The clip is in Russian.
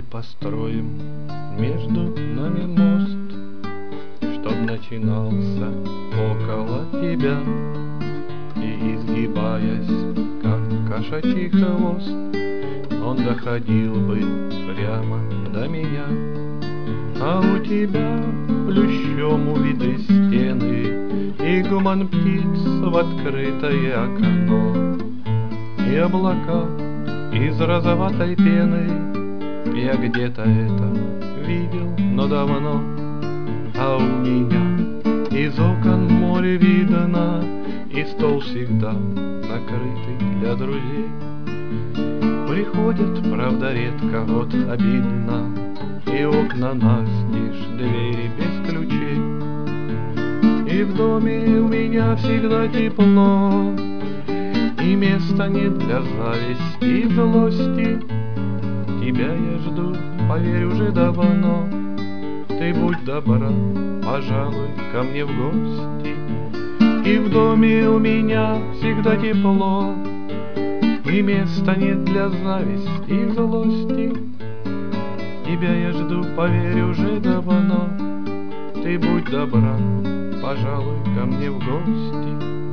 построим между нами мост, чтоб начинался около тебя, и, изгибаясь, как кошачий хвост, он доходил бы прямо до меня. А у тебя плющом увиты стены и гуман птиц в открытое окно, и облака из розоватой пены. Я где-то это видел, но давно. А у меня из окон море видно, и стол всегда накрытый для друзей. Приходят, правда, редко, вот обидно, и окна настежь, двери без ключей. И в доме у меня всегда тепло, и места нет для зависти и злости. Тебя я жду, поверь, уже давно. Ты будь добра, пожалуй, ко мне в гости. И в доме у меня всегда тепло, и места нет для зависти и злости. Тебя я жду, поверь, уже давно. Ты будь добра, пожалуй, ко мне в гости.